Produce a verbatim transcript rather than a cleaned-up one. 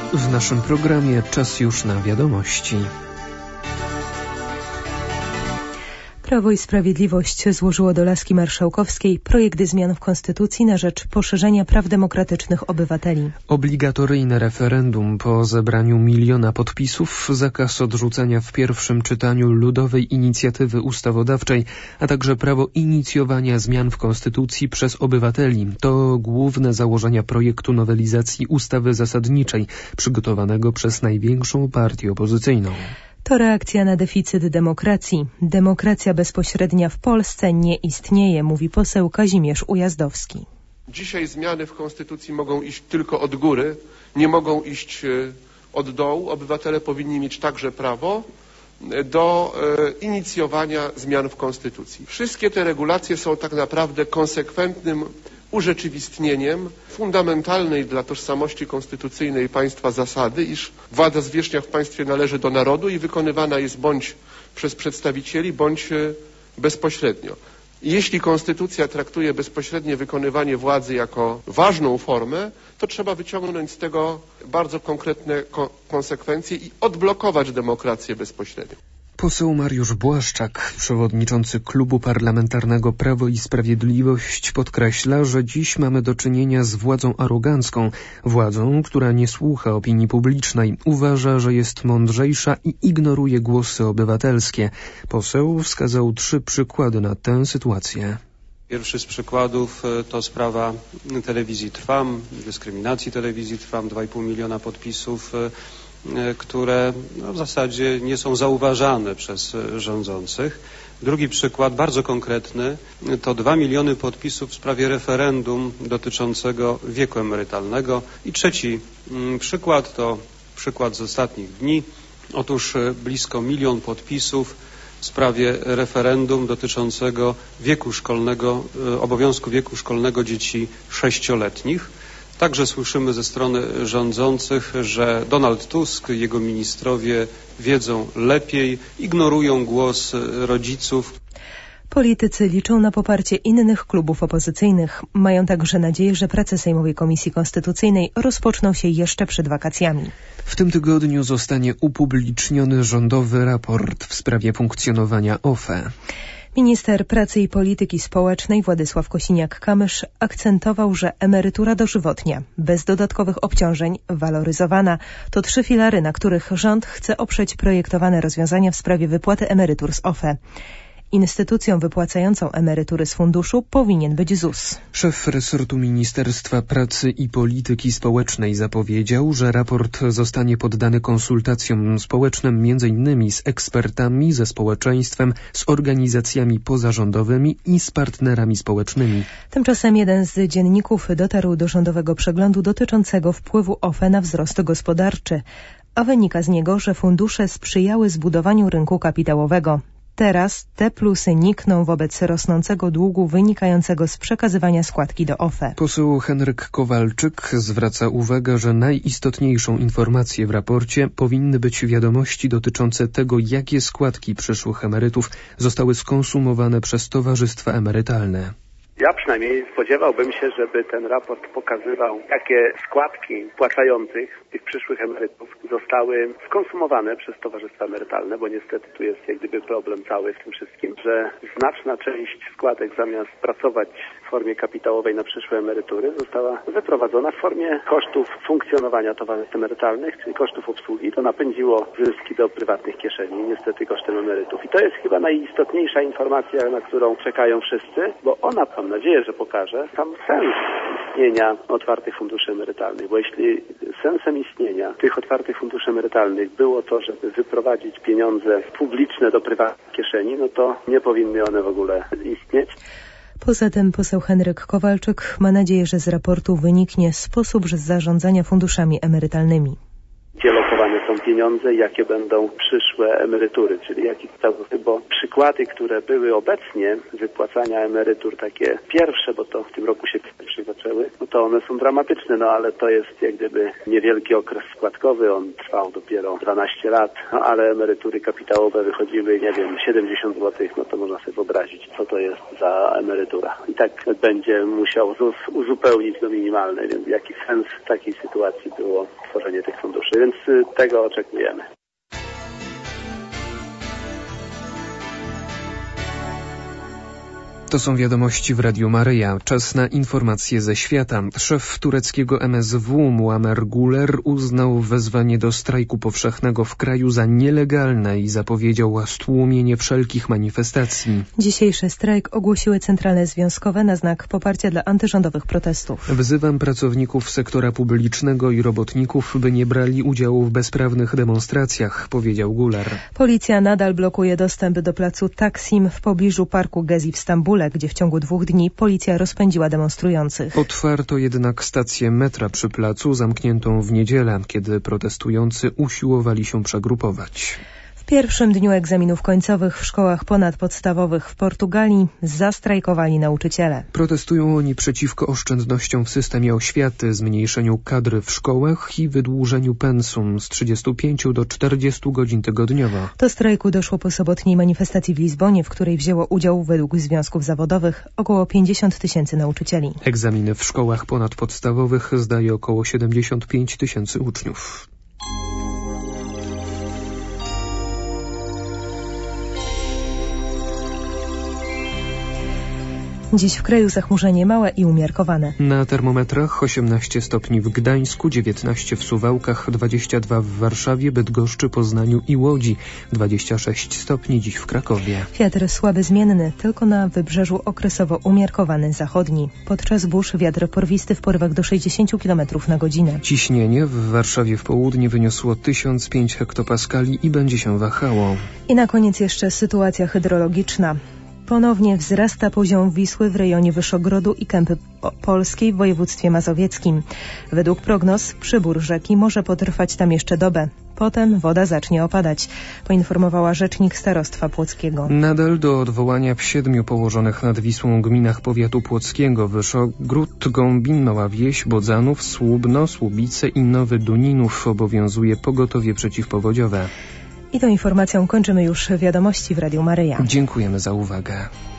W naszym programie czas już na wiadomości. Prawo i Sprawiedliwość złożyło do laski marszałkowskiej projekt zmian w Konstytucji na rzecz poszerzenia praw demokratycznych obywateli. Obligatoryjne referendum po zebraniu miliona podpisów, zakaz odrzucenia w pierwszym czytaniu ludowej inicjatywy ustawodawczej, a także prawo inicjowania zmian w Konstytucji przez obywateli. To główne założenia projektu nowelizacji ustawy zasadniczej, przygotowanego przez największą partię opozycyjną. To reakcja na deficyt demokracji. Demokracja bezpośrednia w Polsce nie istnieje, mówi poseł Kazimierz Ujazdowski. Dzisiaj zmiany w Konstytucji mogą iść tylko od góry, nie mogą iść od dołu. Obywatele powinni mieć także prawo do inicjowania zmian w Konstytucji. Wszystkie te regulacje są tak naprawdę konsekwentnym urzeczywistnieniem fundamentalnej dla tożsamości konstytucyjnej państwa zasady, iż władza zwierzchnia w państwie należy do narodu i wykonywana jest bądź przez przedstawicieli, bądź bezpośrednio. I jeśli konstytucja traktuje bezpośrednie wykonywanie władzy jako ważną formę, to trzeba wyciągnąć z tego bardzo konkretne ko- konsekwencje i odblokować demokrację bezpośrednią. Poseł Mariusz Błaszczak, przewodniczący Klubu Parlamentarnego Prawo i Sprawiedliwość, podkreśla, że dziś mamy do czynienia z władzą arogancką, władzą, która nie słucha opinii publicznej, uważa, że jest mądrzejsza i ignoruje głosy obywatelskie. Poseł wskazał trzy przykłady na tę sytuację. Pierwszy z przykładów to sprawa telewizji Trwam, dyskryminacji telewizji Trwam, dwa i pół miliona podpisów, które no, w zasadzie nie są zauważane przez rządzących. Drugi przykład, bardzo konkretny, to dwa miliony podpisów w sprawie referendum dotyczącego wieku emerytalnego. I trzeci przykład to przykład z ostatnich dni. Otóż blisko milion podpisów w sprawie referendum dotyczącego wieku szkolnego, obowiązku wieku szkolnego dzieci sześcioletnich. Także słyszymy ze strony rządzących, że Donald Tusk i jego ministrowie wiedzą lepiej, ignorują głos rodziców. Politycy liczą na poparcie innych klubów opozycyjnych. Mają także nadzieję, że prace Sejmowej Komisji Konstytucyjnej rozpoczną się jeszcze przed wakacjami. W tym tygodniu zostanie upubliczniony rządowy raport w sprawie funkcjonowania O F E. Minister Pracy i Polityki Społecznej Władysław Kosiniak-Kamysz akcentował, że emerytura dożywotnia, bez dodatkowych obciążeń, waloryzowana, to trzy filary, na których rząd chce oprzeć projektowane rozwiązania w sprawie wypłaty emerytur z O F E. Instytucją wypłacającą emerytury z funduszu powinien być Z U S. Szef resortu Ministerstwa Pracy i Polityki Społecznej zapowiedział, że raport zostanie poddany konsultacjom społecznym między innymi z ekspertami, ze społeczeństwem, z organizacjami pozarządowymi i z partnerami społecznymi. Tymczasem jeden z dzienników dotarł do rządowego przeglądu dotyczącego wpływu O F E na wzrost gospodarczy, a wynika z niego, że fundusze sprzyjały zbudowaniu rynku kapitałowego. Teraz te plusy nikną wobec rosnącego długu wynikającego z przekazywania składki do O F E. Poseł Henryk Kowalczyk zwraca uwagę, że najistotniejszą informację w raporcie powinny być wiadomości dotyczące tego, jakie składki przyszłych emerytów zostały skonsumowane przez towarzystwa emerytalne. Ja przynajmniej spodziewałbym się, żeby ten raport pokazywał, jakie składki płacających tych przyszłych emerytów zostały skonsumowane przez towarzystwa emerytalne, bo niestety tu jest jak gdyby problem cały w tym wszystkim, że znaczna część składek zamiast pracować w formie kapitałowej na przyszłe emerytury została wyprowadzona w formie kosztów funkcjonowania towarzystw emerytalnych, czyli kosztów obsługi. To napędziło zyski do prywatnych kieszeni, niestety kosztem emerytów. I to jest chyba najistotniejsza informacja, na którą czekają wszyscy, bo ona, mam nadzieję, że pokaże sam sens istnienia otwartych funduszy emerytalnych, bo jeśli sensem istnienia tych otwartych funduszy emerytalnych było to, żeby wyprowadzić pieniądze publiczne do prywatnych kieszeni, no to nie powinny one w ogóle istnieć. Poza tym poseł Henryk Kowalczyk ma nadzieję, że z raportu wyniknie sposób zarządzania funduszami emerytalnymi. Gdzie lokowane są są pieniądze i jakie będą przyszłe emerytury, czyli jaki bo przykłady, które były obecnie wypłacania emerytur takie pierwsze, bo to w tym roku się pierwsze zaczęły, no to one są dramatyczne, no ale to jest jak gdyby niewielki okres składkowy, on trwał dopiero dwanaście lat, no ale emerytury kapitałowe wychodziły, nie wiem, siedemdziesiąt złotych, no to można sobie wyobrazić, co to jest za emerytura. I tak będzie musiał ZUS uzupełnić do minimalnej, więc jaki sens w takiej sytuacji było tworzenie tych funduszy, więc tego oczekujemy. To są wiadomości w Radiu Maryja. Czas na informacje ze świata. Szef tureckiego M S W Muammer Guler uznał wezwanie do strajku powszechnego w kraju za nielegalne i zapowiedział stłumienie wszelkich manifestacji. Dzisiejszy strajk ogłosiły centrale związkowe na znak poparcia dla antyrządowych protestów. Wzywam pracowników sektora publicznego i robotników, by nie brali udziału w bezprawnych demonstracjach, powiedział Guler. Policja nadal blokuje dostęp do placu Taksim w pobliżu parku Gezi w Stambule, gdzie w ciągu dwóch dni policja rozpędziła demonstrujących. Otwarto jednak stację metra przy placu, zamkniętą w niedzielę, kiedy protestujący usiłowali się przegrupować. W pierwszym dniu egzaminów końcowych w szkołach ponadpodstawowych w Portugalii zastrajkowali nauczyciele. Protestują oni przeciwko oszczędnościom w systemie oświaty, zmniejszeniu kadry w szkołach i wydłużeniu pensum z trzydziestu pięciu do czterdziestu godzin tygodniowo. Do strajku doszło po sobotniej manifestacji w Lizbonie, w której wzięło udział według związków zawodowych około pięćdziesiąt tysięcy nauczycieli. Egzaminy w szkołach ponadpodstawowych zdaje około siedemdziesiąt pięć tysięcy uczniów. Dziś w kraju zachmurzenie małe i umiarkowane. Na termometrach osiemnaście stopni w Gdańsku, dziewiętnaście w Suwałkach, dwadzieścia dwa w Warszawie, Bydgoszczy, Poznaniu i Łodzi, dwadzieścia sześć stopni dziś w Krakowie. Wiatr słaby zmienny, tylko na wybrzeżu okresowo umiarkowany zachodni. Podczas burz wiatr porwisty w porywach do sześćdziesiąt kilometrów na godzinę. Ciśnienie w Warszawie w południe wyniosło tysiąc pięć hektopaskali i będzie się wahało. I na koniec jeszcze sytuacja hydrologiczna. Ponownie wzrasta poziom Wisły w rejonie Wyszogrodu i Kępy Polskiej w województwie mazowieckim. Według prognoz przybór rzeki może potrwać tam jeszcze dobę. Potem woda zacznie opadać, poinformowała rzecznik starostwa płockiego. Nadal do odwołania w siedmiu położonych nad Wisłą gminach powiatu płockiego: Wyszogród, Gąbin, Mała Wieś, Bodzanów, Słubno, Słubice i Nowy Duninów obowiązuje pogotowie przeciwpowodziowe. I tą informacją kończymy już wiadomości w Radiu Maryja. Dziękujemy za uwagę.